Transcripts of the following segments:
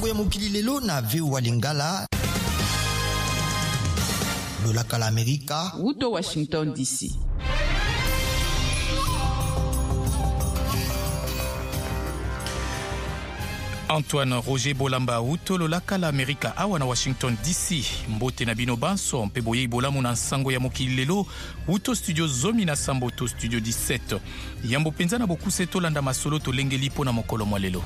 sango ya mokili lelo na VOA Lingala. Lolaka la Amerika. Wuto Washington DC. Antoine Roger Bolamba Utolo Lakala Amerika awa na Washington DC. Mbote na bino banso mpe boye bolamu na sango ya mokili lelo Uto studio zomi na Samboto studio 17. Yambo penza na bokuse tolanda masolo tolengeli po na mokolo mwa lelo.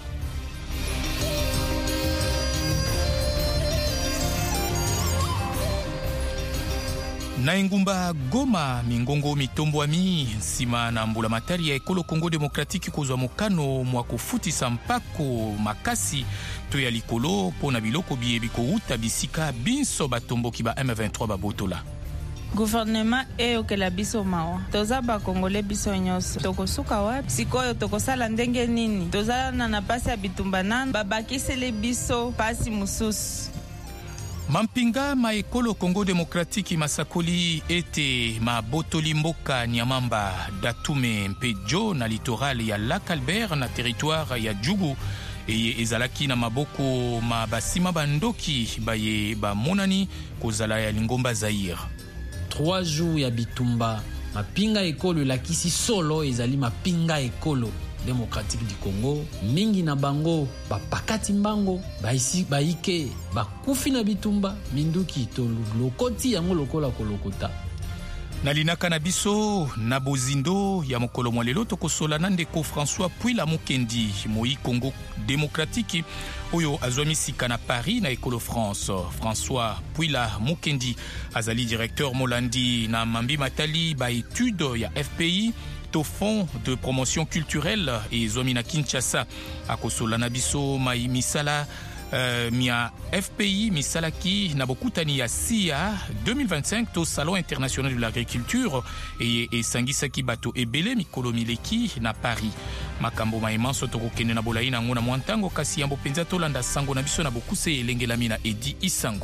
Na engumba Goma mingongo mitomboami nsima na mbula matari ya ekolo Kongo Demokratiki kozwa mokano mwa kofutisa mpako makasi to ya likolo po na biloko biyebiko uta bisika binso batomboki ba M23 babotola. Gouvernement eyokela biso mawa toza bakongole biso nyonso tokosuka wapi sikoyo tokosala ndenge nini tozala na pasi ya bitumba nanu babakisele biso pasi mususu. Mampinga maekolo Kongo Demokratiki masakoli ete mabotoli mboka Nyamamba Datume mpejo na litoral ya Lac Albert na territoire ya Djugu eye ezalaki na maboko mabasima bandoki baye bamonani kozala ya lingomba Zaire. 3 jours ya bitumba mapinga ekolo lakisi solo ezali mapinga ekolo démocratique du Congo mingi na bango bapakati mbango baisi baike bakufi na bitumba minduki to lokoti yango lokola kolokota. Nalinaka na biso na bozindo ya mokolo mwa lelo tokosola na ndeko François Puila Mukendi moi Congo Démocratique oyo azwami sika na Paris na ekolo France. François Puila Mukendi azali directeur molandi na mambi matali ba étude ya FPI au Fonds de promotion culturelle et Zomina Kinshasa akosola na biso mai misala mia FPI misalaki na bokutani ya SIA 2025 to Salon international de l'agriculture et sangisaki bato ebele mikolo mileki na Paris. Makambo maimanso tokokende na bolai na ngona mwantango kasi yambo penza tolanda sango na biso na bokuse elengelami na Edi Isango.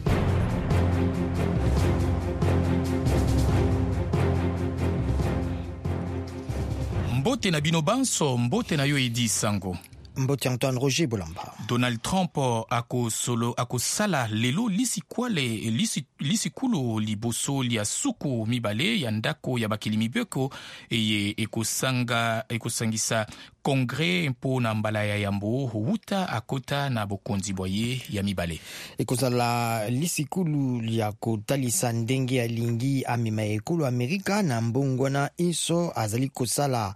Mbote na bino banso mbote na yo Edi Isango. Mbote Antoine Roger Bolamba. Donald Trump akosala lelo lisikulu liboso lia suku mibale ya ndako ya bakili mibeko eye ekosangisa kongre mpo na mbala ya yambo huta akota na bokonzi boye ya mibale. Ekozala lisikulu lia kotalisa ndenge ya lingi amima ekolo Amerika na mbongwana iso azali kosala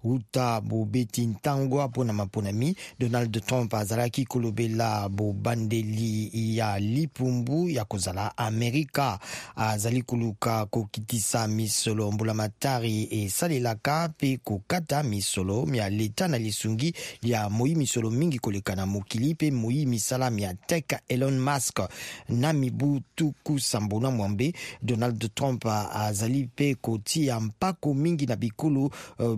uta bobeti ntangwa pona maponami. Donald Trump azalaki kolobela bobandeli ya lipumbu ya kozala Amerika azali koluka kokitisa misolo mbula matari esalelaka pe kokata misolo mia leta na lisungi ya moi misolo mingi koleka na mokili pe moi misala mia tech Elon Musk na mibu tuku sambona mwambe. Donald Trump azali pe kotia mpako mingi na bikolo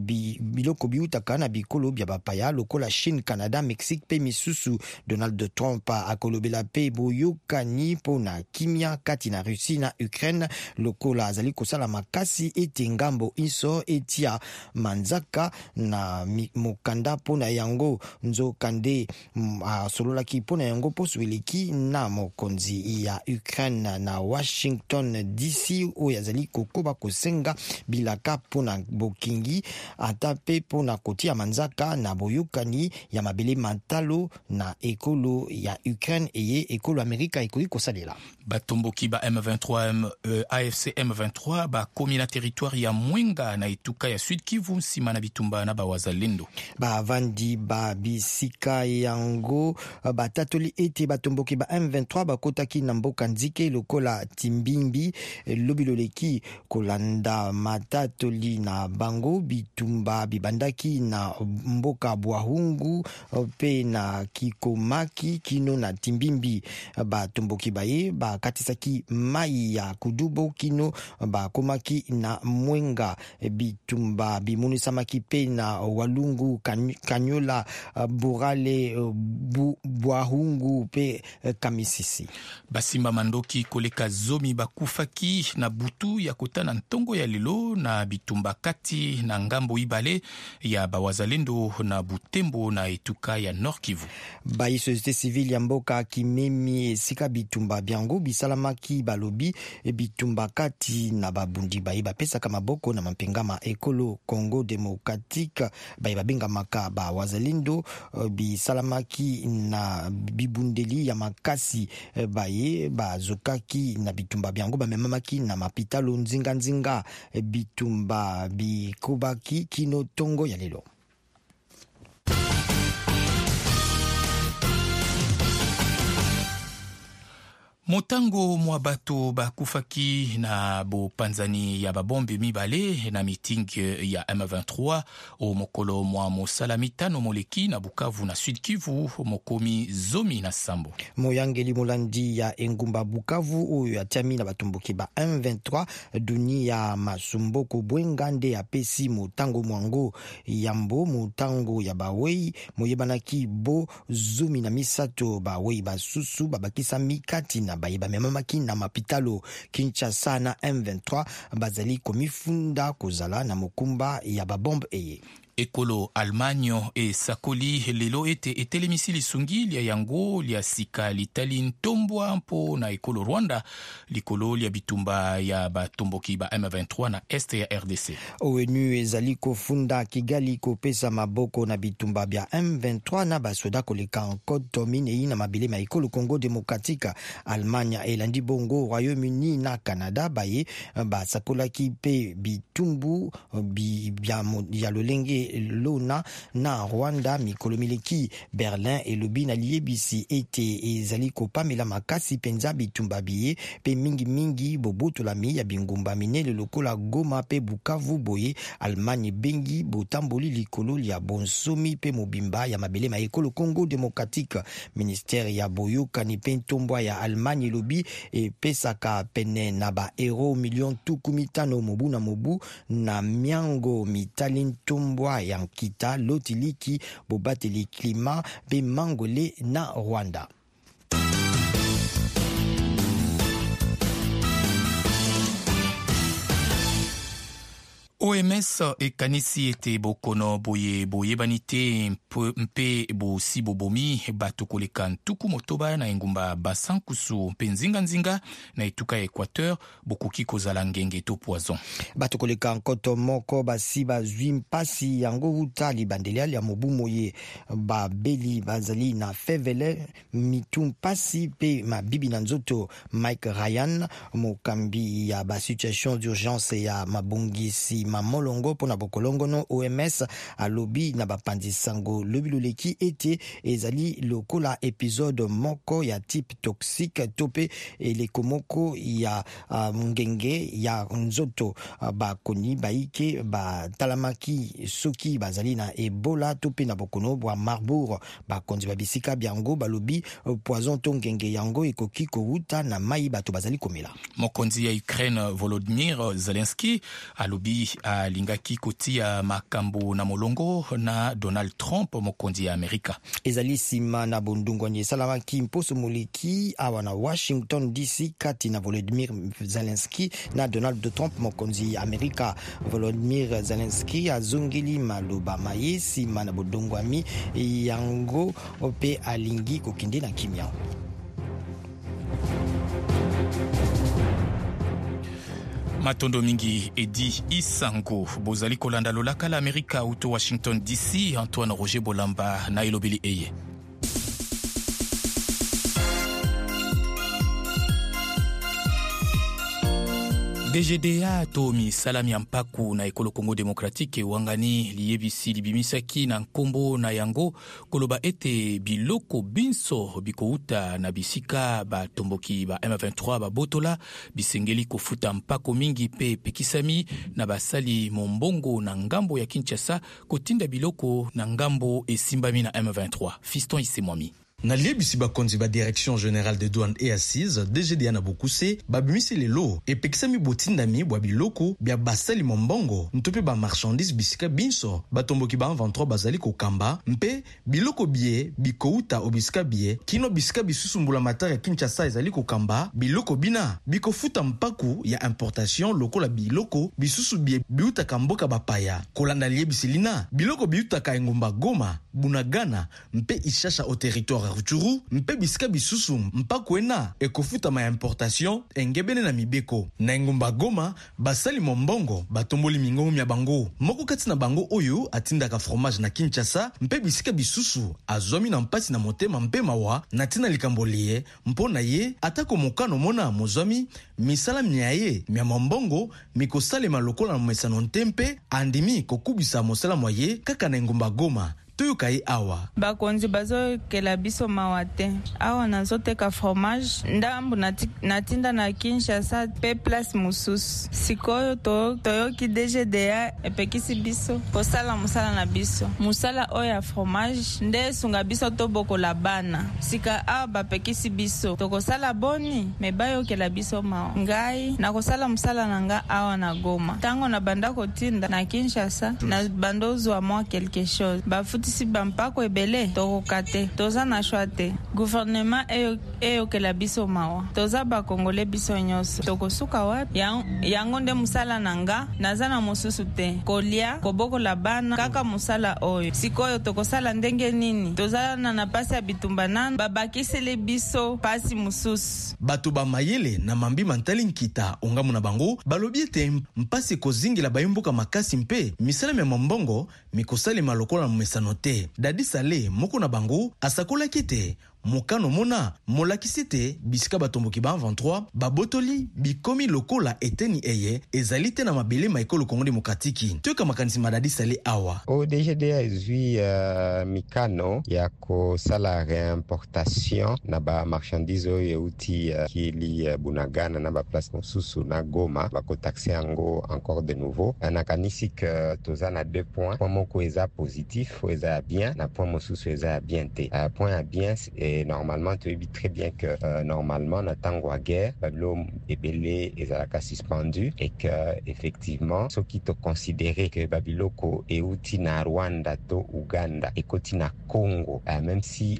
biloko biutaka na bikolo bya bapaya lokola Chine, Canada, Mexique pe misusu. Donald Trump akolobela pe boyokani pona kimia kati na Russie na Ukraine lokola azali kosala makasi ete ngambo iso etia manzaka na mokanda pona yango nzokande sololaki pona yango posueleki na mokonzi ya Ukraine na Washington DC oyo azali kokoba kosenga bilaka pona bokingi atape pona kotia manzaka na boyokani ya mabele matalo na ekolo ya Ukraine eye ekolo Amerika ekoli kosalela. Batomboki ba M23 AFC M23 ba komi na territoire ya Mwenga na etuka ya Sud Kivu nsima na bitumba na bawazalendo. Ba vandi ba bisika yango batatoli ete batomboki ba M23 bakotaki na mboka nzike lokola Timbimbi lobiloleki kolanda matatoli na bango bitumba bibandaki na mboka Bwahungu pe na Kikomaki kino na Timbimbi. Batomboki baye bakatisaki mai ya Kudubo kino bakomaki na Mwenga bitumba bimunisamaki pe na Walungu Kanyola Burale Bwahungu pe Kamisisi. Basimba mandoki koleka zomi bakufaki na butu ya kotana ntongo ya lelo na bitumba kati na ngambo ibale milele ya bawazalendo na Butembo na etuka ya Nord Kivu. Bayi société civile ya mboka kimemi esika bitumba byango bisalamaki balobi bitumba kati na babundi bayi bapesaka maboko na mampengama ekolo Congo Démocratique bayi babengamaka bawazalendo bisalamaki na bibundeli ya makasi baye bazokaki na bitumba byango bamemamaki na mapitalo nzinga bitumba bikobaki kino tongo ya lelo. Motango mwa bato bakufaki na bopanzani ya babombe mibale na meeting ya M23 o mokolo mwa mosala mitano moleki na Bukavu na Sud Kivu mokomi zomi na sambo. Moyangeli molandi ya engumba Bukavu oyo atiami na batomboki ba M23 duni ya masumboko bwengande ya pesi motango mwango yambo motango ya bawei moyebanaki bo zomi na misato bawei basusu babakisa mikati na bayiba memamaki na mapitalo Kinshasa na M23 bazali komifunda kozala na mokumba ya babombe eye. Ekolo Allemagne e sakoli lelo ete etelemisi lisungi lia yango lia sika litali ntombwa mpo na ekolo Rwanda likolo lia bitumba ya batomboki ba M23 na este ya RDC. ONU ezali kofunda Kigali kopesa maboko na bitumba bya M23 na basoda koleka nkoto minei na mabele ma ekolo Congo Démocratique. Allemagne elandi bongo Royaume-Uni na Canada baye basakolaki pe bitumbu ya lolenge lona na Rwanda mikolo mileki. Berlin elobi na liebisi ete ezali kopamela makasi penza bitumba biye pe mingi bobotolami ya bingumba minele lokola Goma pe Bukavu boye. Allemagne bengi botamboli likolo ya bonsomi pe mobimba ya mabele ma ekolo Congo Démocratique. Ministère ya boyokani pe ntombwa ya Allemagne elobi epesaka pene na ba euro million tuku mitano mobu na mobu na miango mitali ntombwa ya nkita lotiliki bobateli klima pe mangole na Rwanda. OMS ekanisi ete bokono boye banite mpe bosi bobomi bato koleka ntuku motoba na engumba basankusu mpe nzinga na etuka ya Equateur bokoki kozala ngenge to poison. Bato koleka nkoto moko basi bazwi mpasi yango uta libandeli ya mobu moye babeli bazali na fevele mitu mpasi pe mabibi na nzoto. Mike Ryan mokambi ya ba situation d'urgence ya mabongisi mamolongo pona bokolongo no OMS alobi na bapandi sango lobi loleki ete ezali lokola episode moko ya type toxique tope eleko moko ya ngenge ya nzoto bakoni baike batalamaki soki bazali na Ebola tope na bokono bwa Marburg bakonzi babisika byango balobi poison to ngenge yango ekoki kouta na mai bato bazali komela. Mokonzi ya Ukraine Volodymyr Zelensky alobi alingaki kotia makambo na molongo na Donald Trump mokonzi ya Amerika. Ezali sima na bondungwani salamaki mposo moleki awa na Washington DC kati na Volodymyr Zelensky na Donald Trump mokonzi ya Amerika. Volodymyr Zelensky azongeli maloba maye sima na bondungwami yango pe alingi kokinde na kimia. Matondo mingi Edi Isango bozali kolanda lolaka la Amerika uto Washington DC. Antoine Roger Bolamba na elobeli eye. DGDA Tomi Salami Ampaku na ekolo Congo Démocratique wangani liebisi libimisaki na nkombo na yango koloba ete biloko binso bikouta na bisika batomboki ba M23 babotola bisengeli kofuta mpako mingi pe pekisami na basali mombongo na ngambo ya Kinshasa kotinda biloko na ngambo esimbami na M23. Fiston Isemwami. Na liebisi bakonzi ba direction générale des douanes et assises DGDA na Bokuse babimisi lelo epekisami botindami bwa biloko bya basali mombongo ntope ba marchandise bisika binso batomboki ba 23 bazali kokamba mpe biloko bie bikouta obisika bie kino bisika bisusu mbula matari ya Kinshasa ezali kokamba biloko bina bikofuta mpaku ya importation lokola biloko bisusu bie biuta kamboka bapaya kolanda liebisi lina biloko biuta ka engumba Goma Bunagana mpe Ishasha au territoire Rutshuru mpe bisika bisusu mpaku ena ekofuta ma importation engebene na mibeko na engumba Goma basali mombongo batomboli mingongo ya bango moko kati na bango oyo atindaka fromage na Kinshasa mpe bisika bisusu azomi na mpasi na motema mpe mawa na tina likambolie mpona ye atako mokano mona mozomi misala miaye mia mombongo mikosalema lokola na mesano ntempe andimi kokubisa mosala moye kaka na engumba Goma tuyukai awa bakonzi bazokela biso mawa te awa nazoteka fromage ndambu natinda na Kinshasa pe place mosusu sikoyo toyoki DGDA epekisi biso kosala mosala na biso mosala oyo ya fromage nde esunga biso tobokola bana sika awa bapekisi biso tokosala boni me bayokela biso mawa ngai nakosala mosala na nga awa na Goma ntango na banda kotinda na Kinshasa na bando ozwa mwa quelque chose bafuti si bampako ebele tokoka te toza na shwa te gouvernement eyokela biso mawa toza bakongole biso nyonso tokosuka wapi yango nde mosala na nga naza na mosusu te kolia kobokola bana kaka mosala oyo sikoyo tokosala ndenge nini toza na pasi ya bitumba nanu babakisele biso pasi mosusu bato bamayele na mambi mantali nkita ongamu na bango balobi ete mpasi kozingela bayimboka makasi mpe misala ya mombongo mikosalema lokola na mesano te Dadi Sale moko na bango asakolaki te mokano mona molakisi te bisika batomboki ba 23 babotoli bikomi lokola eteni eye ezali te na mabele maekolo Kongo Demokratiki toyoka makanisi madadi Sale awa DGDA ezwi mikano ya kosala reimportation na ba marchandise oyo euti kili Bunagana na ba place mosusu na Goma bakotaxe yango encore de nouveau nakanisi que toza na 2 points point moko eza positif eza ya bien na point mosusu eza ya bien te point ya bien et normalement tu dis très bien que normalement na tango à guerre bablo ebele ezalaka suspendu et que effectivement ceux qui te considérer que babiloko euti na Rwanda to Uganda ekoti na Congo même si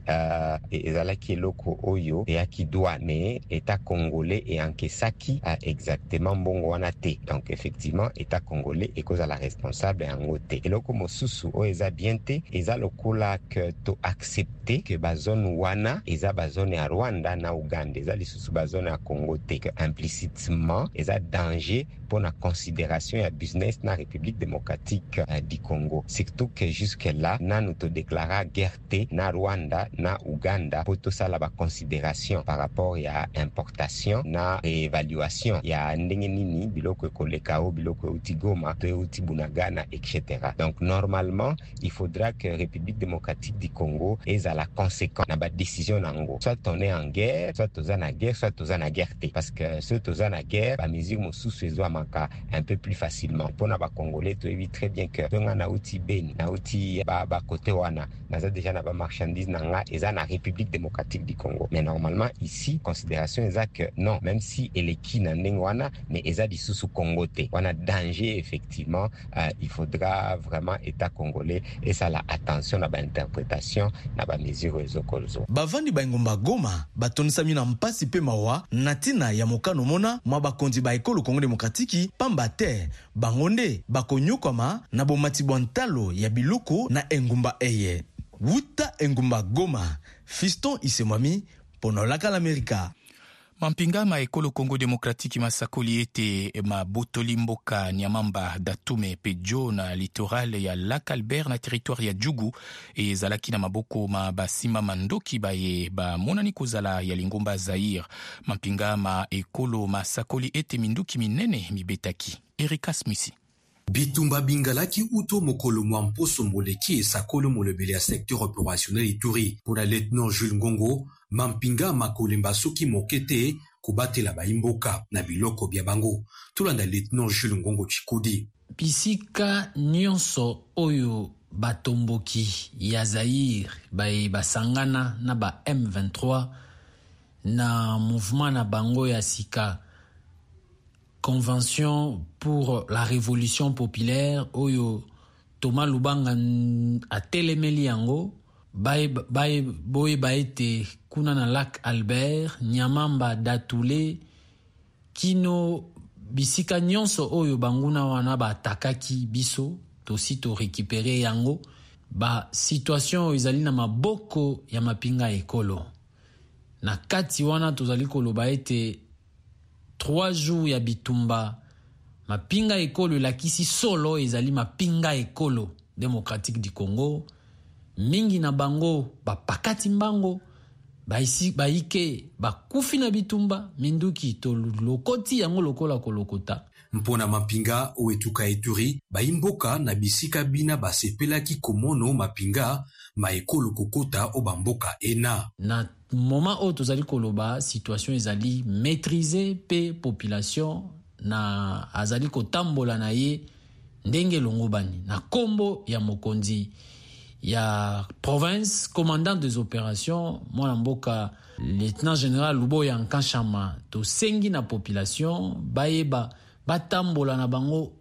ezalaki loko oyo et aki douane état congolais et enkesaki exactement mbongo wana te donc effectivement état congolais ekoza la responsable yango te eloko mosusu o eza bien te eza lokola que to accepter que ba zone wana eza ba zone ya Rwanda na Uganda eza lisusu ba zone ya Congo te que implicitement eza danger pour la considération ya business na République démocratique du Congo surtout que jusque là na nous te déclara guerre te na Rwanda na Uganda pour tout ça la considération par rapport ya importation na évaluation ya ndenge nini biloko kolekao biloko uti Goma to uti Bunagana etc. donc normalement il faudra que République démocratique du Congo ait à la conséquence na ba décision nango soit on est en guerre soit on est en guerre soit on est en guerre parce que ceux qui sont en guerre ba mesure mosusu ezo manka un peu plus facilement pour na ba congolais tu évites très bien que on a outil Beni na outil ba côté wana naza déjà na ba marchandise nanga eza na République démocratique du Congo mais normalement ici considération eza que non même si eleki na ndenge wana mais eza disusu Congo te wana danger effectivement il faudra vraiment état congolais et ça la attention na ba interprétation na ba mesure ezokolzo bavandi baingomba Goma batonisami na mpasi pe mawa natina ya mokano mona mwa bakonzi ba ekolo Kongo Demokratiki pamba te bangonde bakonyokama na bomati bwantalo ya biloko na engumba eye wuta engumba Goma Fiston Isemwami pono laka l'Amerika mampinga ma ekolo Kongo Demokratiki masakoli ete mabotoli mboka Nyamamba Datume Pejo na littoral ya Lac Albert na territoire ya Djugu e zalaki na maboko ma basima mandoki baye ba monani kozala ya lingomba Zaire mampinga ma ekolo masakoli ete minduki minene mibetaki Erika Smisi Bitumba bingalaki uto mokolo mwamposo moleki esakolo molebele ya secteur opérationnel Ituri pour la lieutenant Jules Ngongo mampinga makolemba soki mokete kubatela baimboka na biloko bya bango tulanda lieutenant Jules Ngongo Chikudi bisika nyonso oyo batomboki ya Zaire basangana na ba M23 na mouvement na bango ya sika Convention pour la Révolution populaire oyo Thomas Lubanga atelemeli yango boye baete kuna na Lac Albert, Nyamamba, Datule, kino bisika nyonso oyo banguna wana batakaki biso tosi to récupérer yango ba situation ezali na maboko ya mapinga ekolo. Na kati wana tozali koloba ete 3 jours ya bitumba mapinga ekolo lakisi solo ezali mapinga ekolo démocratique du Congo. Mingi na bango bapakati mbango baike bakufi na bitumba minduki to lokoti yango lokola kolokota. Mpona mapinga oetuka Ituri baimboka na bisika bina basepelaki komono mapinga maekolo kokota obamboka ena. Na moment o tozali koloba situation ezali maîtriser pe population na azali kotambola na ye ndenge longobani na kombo ya mokonzi ya province, commandant des opérations, mwana mboka lieutenant général Luboya Nkashama, to sengi na population, bayeba batambola na bango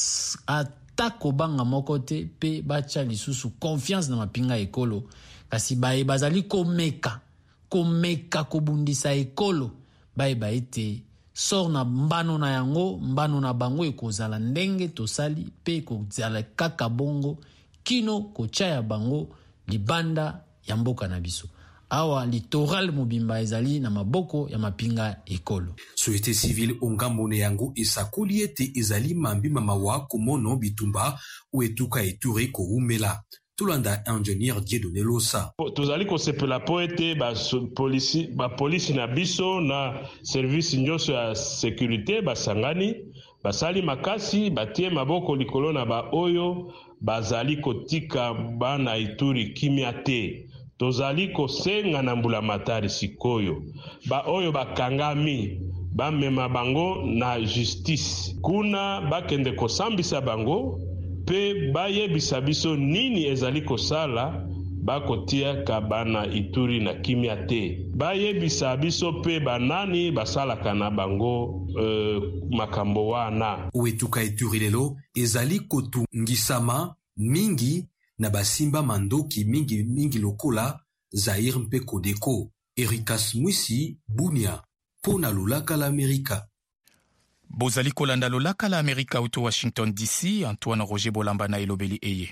atako banga mokote pe bacha lisusu confiance na mapinga ekolo, kasi bayeba zali komeka kobundisa ekolo, bayeba ete sor na mbano na yango, mbano na bango ekozala ndenge tosali pe kozala kaka bongo kino kochaya bango libanda ya mboka na biso. Awa littoral mobimba ezali na maboko ya mapinga ekolo. Société civile ongamone yango esakoli ete ezali mambi mamawa komono bitumba oetuka Ituri ko umela. Tulanda ingénieur Dieudonné Losa. Tozali kosepela po ete police na biso na service nyonso ya sécurité basangani basali makasi batie maboko likolo na ba oyo bazali kotika bana Ituri kimia te. Tozali kosenga na mbulamatari sikoyo ba oyo bakangami bamema bango na justice kuna bakende kosambisa bango pe bayebisa biso nini ezali kosala bakotia ka bana Ituri na kimia te. Bayebisa biso pe banani basalaka na bango makambo wana. Oetuka Ituri lelo ezali kotungisama mingi na basimba mandoki mingi lokola Zaire mpe Kodeko. Erikas Mwisi, Bunia, pona lolaka la Amerika. Bozali kolanda lolaka la Amerika uto Washington DC, Antoine Roger Bolamba na elobeli eye.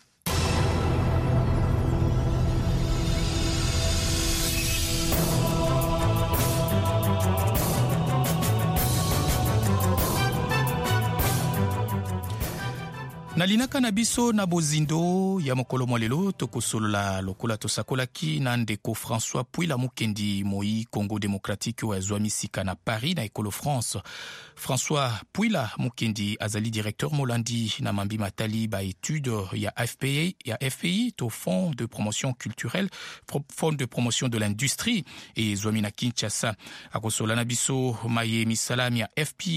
Nalinaka na biso na bozindo ya mokolo mwalelo tokosolola lokola tosakolaki na ndeko François Puila Mukendi moi Congo démocratique wa zwami sika na Paris na Ekolo France. François Puila Mukendi azali directeur molandi na mambi matali ba étude ya FPI to Fonds de promotion culturelle, Fonds de promotion de l'industrie et zwami na Kinshasa. Akosola na biso maye misalami ya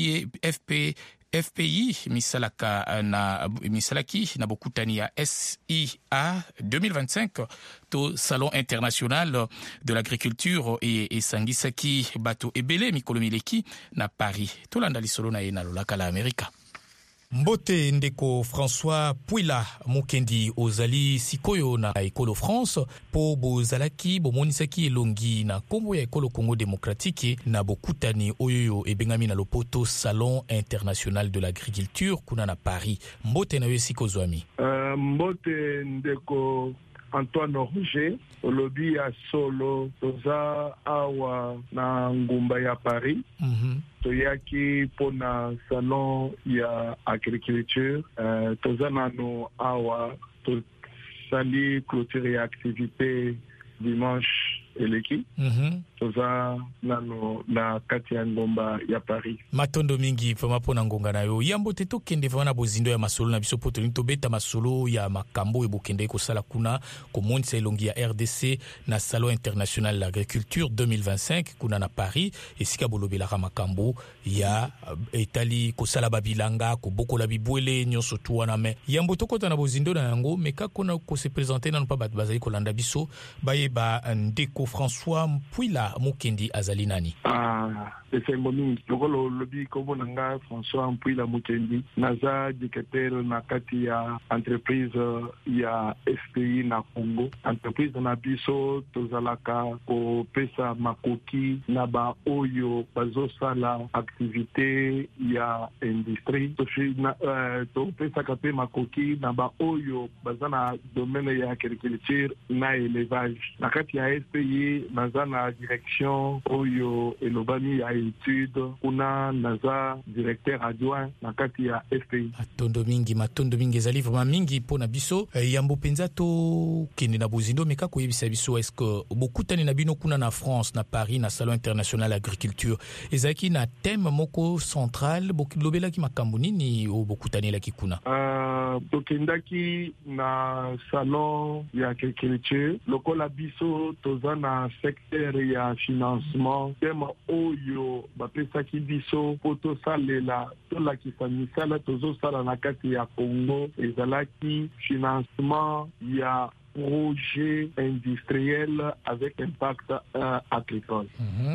FPI misalaki na bokutani ya SIA 2025 to Salon international de l'agriculture et sangisaki bato ebele mikolo mileki na Paris. Tolanda lisolo na ye na lolaka la Amerika. Mbote ndeko François Puila Mukendi ozali sikoyo na Ekolo France po bozalaki bomonisaki elongi na kombo ya Ekolo Congo démocratique na bokutani oyo ebengami na lopoto Salon international de l'agriculture kuna na Paris. Mbote na yo siko zwami. Mbote ndeko Antoine Roger olobi ya solo toza awa na ngumba ya Paris. Toyaki pona salon ya agriculture. Toza nano awa tosali clôture ya activité dimanche eleki. toza nano na kati ya ngomba ya Paris. Matondo mingi vraiment pona ngonga na yo yambo te tokende vraiment na bozindo ya masolo na biso poto tobeta masolo ya makambo ebokende kosala kuna komonisa elongi ya RDC na Salon International de l'Agriculture 2025 kuna na Paris esika bolobelaka makambo ya etali kosala babilanga kobokola bibwele nyonso tu wana me yambo tokota na bozindo na yango meka kona ko se présenter na pa bazali kolanda biso bayeba ndeko François Mpwila Mukendi azali nani. C'est mon nom. Le lobby comme nanga François Mpwila Mukendi naza directeur na kati ya entreprise ya SPI na Congo. Entreprise na biso tozalaka ko pesa makoki na ba oyo bazosala activité ya industrie. To pesa kape makoki na ba oyo bazana domaine ya agriculture na élevage. Na kati ya SPI naza na direction oyo elobani ya étude kuna naza directeur adjoint na kati ya FPI. Matondo mingi ezali vraiment mingi pona biso yambo penza to kende na bozindo meka ko yebisa biso est-ce que bokutani na bino kuna na France na Paris na Salon International Agriculture ezaki na thème moko central boklobela ki makambo nini o bokutani la kikuna tokendaki na Salon ya Agriculture lokola biso toza na secteur ya financement thème oyo bapesaki biso poto salela tolakisa misala tozosala na kati ya Congo ezalaki financement ya projet industriel avec impact agricole.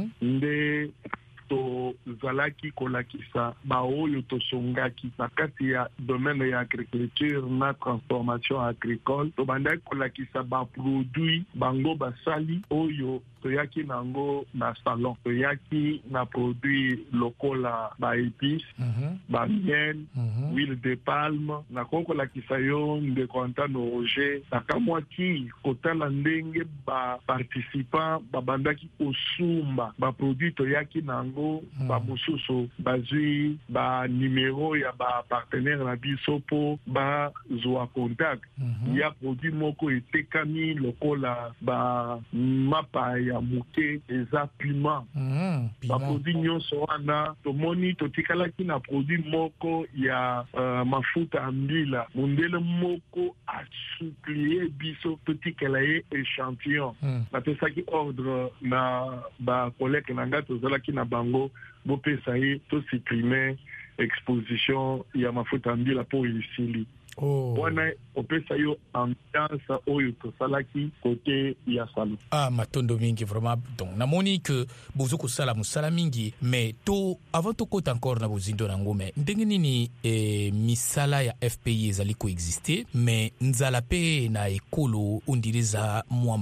Nde to zalaki kolakisa baoyo tosongaki na kati ya domaine ya agriculture na transformation agricole to bandaki kolakisa ba produit bango basali oyo toyaki nango na salon toyaki na produit lokola ba épices ba miel huile de palme na kolakisa yo ndeko Antano Roger na kamwaki kotala ndenge ba participant babandaki osumba ba produit toyaki nango ba mosusu bazui ba numéro ya ba partenaire na biso po ba zwa contact ya produit moko etekami lokola ba mapa ya muke eza piment ba produit nyonso wana tomoni totikalaki na produit moko ya mafuta ambila mundele moko asuplie biso totikela ye échantillon napesaki ordre na ba collègue nanga tozalaki na bango bopesa ye to supprimer exposition ya mafuta ambila po isili wana opesa yo ambiance oyo tosalaki kote ya salon. Matondo mingi vraiment donc namoni que bozo kosala musala mingi mais to avant to kota encore na bozindo na ngome ndenge nini misala ya FPI ezali ko exister mais nzala pe na ekolo undiriza mwa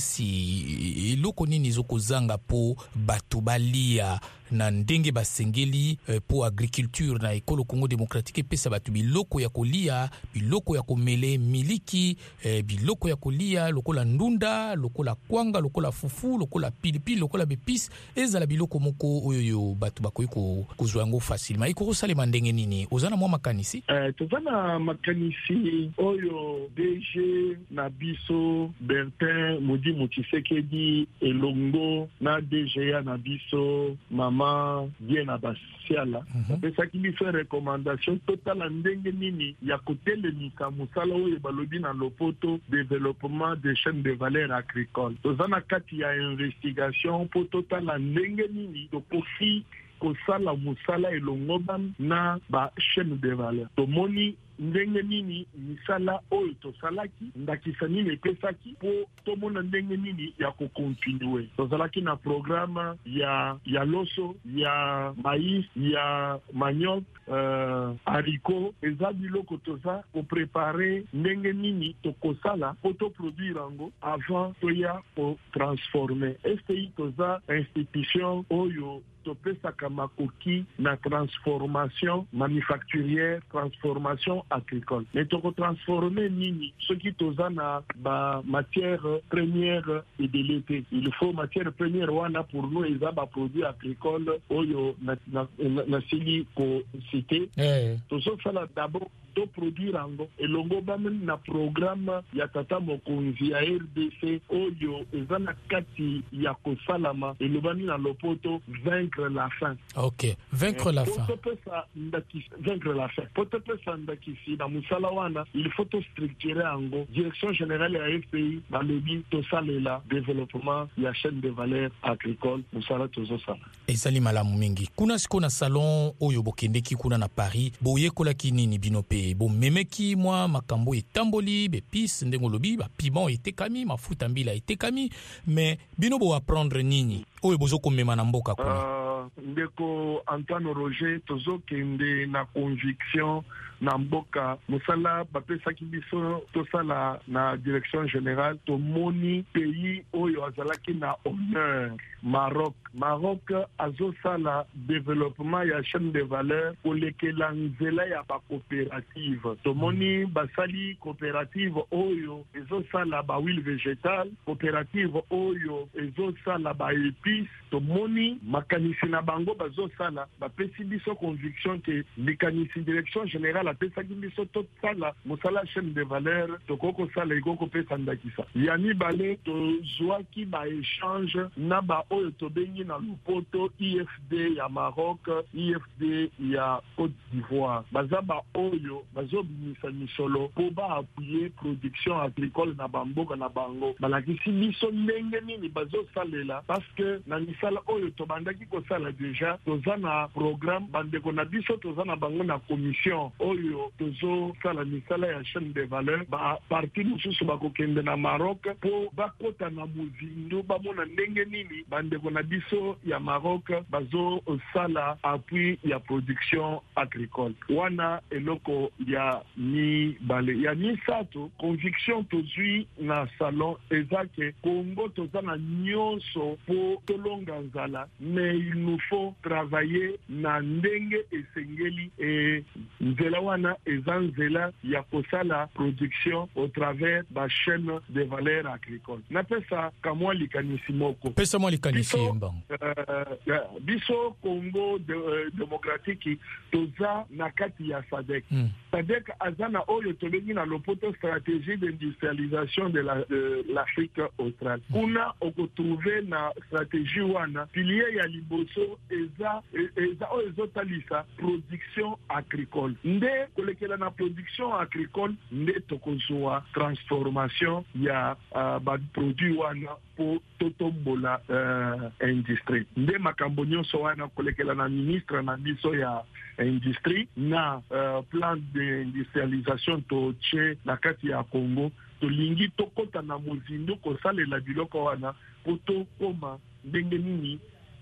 makasi eloko nini zokozanga po batu balia na ndenge basengeli po agriculture na ekolo Congo démocratique pesa batu biloko ya kolia biloko ya komele miliki biloko ya kolia lokola ndunda lokola kwanga lokola fufu lokola pilipili lokola bepis ezala biloko moko oyo batu bakoyi kozwa yango facilement iko kosalema ndenge nini ozana mwa makanisi tozana makanisi oyo DG na biso Bertin Mudi Mukisekedi elongo na DGA na biso mama bien abasiala pesaki biso recommandation totala ndenge nini ya kotelemisa musala oyo balobi na lopoto développement des chaînes de valeur agricole tozana kati ya investigation po totala ndenge nini tokoki kosala musala elongoban na ba chaîne de valeur tomoni ndenge nini misala oyo tosalaki ndakisa nini epesaki po tomona ndenge nini ya kokontinue tozalaki na programme ya loso ya mais ya manioc haricot eza biloko toza koprepare ndenge nini tokosala po toproduire yango avant toya kotransforme SPI toza institution oyo topesaka makoki na transformation manufacturière transformation agricole mais tokotransforme nini soki toza na ba matière première edelete il faut matière première wana pour nous eza ba produit agricole oyo na sili ko cité tozosala d'abord to produire ango elongo bamen na programme ya tata mokonzi ya RDC oyo ezana kati ya kosalama elobani na lopoto vaincre la faim. OK, vaincre la faim. Vaincre la faim. Potepesa ndakisi na musala wana il faut to structurer ango direction générale ya FPI na lobi to salela développement ya chaîne de valeur agricole musala tozo sala. Ezali malamu mingi. Kuna siko na salon oyo bokendeki kuna na Paris boyekolaki nini bino pe bomemeki mwa makambo etamboli bepis ndengo lobi ba piment etekami mafuta mbila etekami mais bino bo apprendre nini oyo bozo komema na mboka kuna. Ndeko Antoine Roger tozo kende na conviction na mboka musala bapesaki biso tosala na direction générale to moni pays oyo azalaki na honneur Maroc azosala développement ya chaîne de valeur kolekela nzela ya ba coopérative to moni basali coopérative oyo ezosala ba huile végétale coopérative oyo ezosala ba épices to moni makanisi na bango bazosala bapesi biso conviction ke likanisi direction générale apesaki biso tosala mosala chaîne de valeur tokoko sala ikoko pesa ndakisa yani bale tozwaki ba échange na ba oyo tobengi na lupoto IFD ya Maroc IFD ya Côte d'Ivoire baza ba oyo bazobimisa misolo po ba appuyer production agricole na bamboka na bango balakisi biso ndenge nini bazosalela parce que na misala oyo tobandaki kosala déjà toza na programme bandeko na biso toza na bango na commission oyo tozosala misala ya chaîne de valeur ba parti mosusu bakokende na Maroc po bakota na mozindo bamona ndenge nini bandeko na biso ya Maroc bazosala appui ya production agricole wana eloko ya ni bale ya ni sato conviction tozui na salon ezake Congo toza na nyonso po tolonga nzala mais il nous faut travailler na ndenge esengeli e nzela wana ezanzela ya kosala production au travers ba chaîne de valeur agricole na pesa kamwa likanisi moko pesa mwa likanisi mbang biso Congo démocratique toza na kati ya SADC SADC azana oyo tobengi na lopoto stratégie d'industrialisation de l'Afrique australe kuna okotrouver na stratégie wana pilier ya liboso eza oyo ezotalisa production agricole nde kolekela na production agricole nde tokozwa transformation ya ba produit wana po totombola industrie nde makambo nyonso wana kolekela na ministre na biso ya industrie na plan d'industrialisation toche na kati ya Congo tolingi tokota na mozindo kosalela biloko wana po tokoma ndenge nini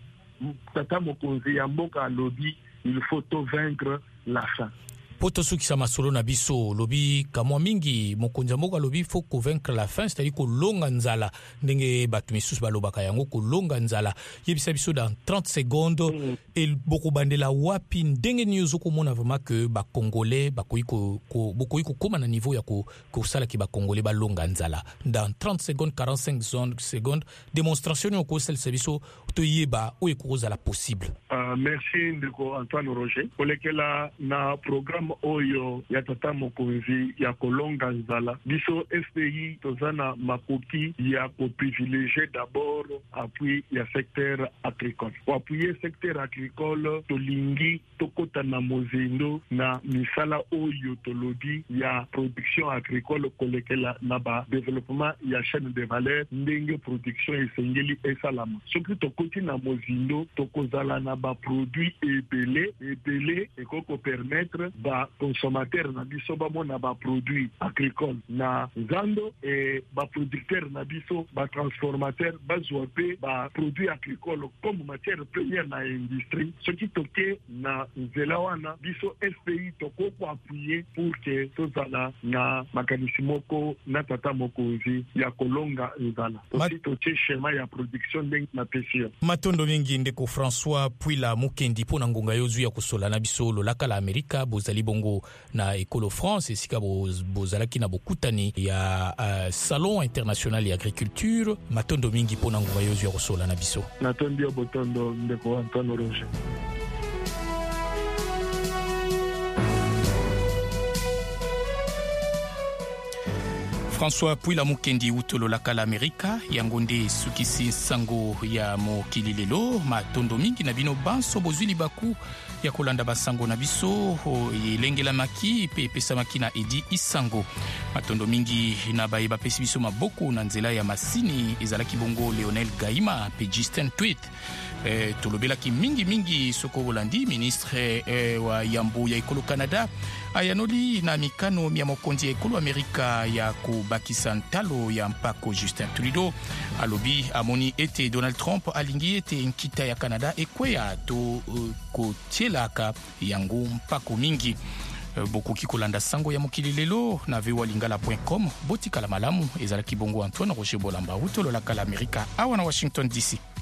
tata mokonzi ya mboka alobi il faut to vaincre la faim. Poto sukisa masolo na biso lobi kamwa mingi mokonza mboka lobi faut convaincre la faim c'est-à-dire ko longa nzala ndenge batu misusu balobaka yango ko longa nzala yebisa biso dans 30 secondes et boko bandela wapi ndenge nyozo ko mona vraiment que ba congolais bakoyi ko koma na niveau ya ko sala ki ba congolais ba longa nzala dans 30 secondes 45 secondes démonstration ko sel service to yeba o ekoza la possible. Merci ndeko Antoine Roger kolekela na programme oyo ya tata mokonzi ya kolonga nzala biso SPI tozana makoki ya ko privilégier d'abord appui ya secteur agricole pour appuyer secteur agricole tolingi tokota na mozindo na misala oyo tolobi ya production agricole kolekela na ba développement ya chaîne de valeur ndenge production esengeli esalama soki tokoti na mozindo tokozala na ba produit ebele ekoko permettre ba consommateur na biso bamona ba produit agricole na nzando et ba producteur na biso ba transformateur bazwa pe ba produit agricole comme matière première na industrie soki toke na nzela wana biso SPI tokoko appuyer pour que tozala na makanisi moko na tata mokonzi ya kolonga nzala aussi toche schéma ya production ndenge na pesio matondo mingi ndeko François Puila Mukendi pona ngonga yozu ya kosola na biso lolaka la Amerika bozali bongo na Ecolo France esika bozalaki na bokutani ya salon international ya agriculture matondo mingi pona ngonga yozu ya kosola na biso natondi botondo ndeko Antoine Roger. François Puila Mukendi utolo lakala Amerika yangonde sukisi sango ya mokili lelo matondo mingi na bino banso bozwili baku ya kolanda basango na biso yelengela maki pe pesa maki na Edi Isango matondo mingi na bayeba pesi biso maboko na nzela ya masini ezalaki bongo Leonel Gaima pe Justin Tweet tolobelaki mingi soko Holandi ministre wa yambo ya ekolo Canada ayanoli na mikano mia mokonzi ya ekolo Amerika ya kubakisa ntalo ya mpako Justin Trudeau alobi amoni ete Donald Trump alingi ete nkita ya Canada ekwea to kotielaka yango mpako mingi bokoki kolanda sango ya mokili lelo na vewalingala.com botikala malamu ezalaki bongo Antoine Roger Bolamba utolo lakala Amerika awa na Washington DC.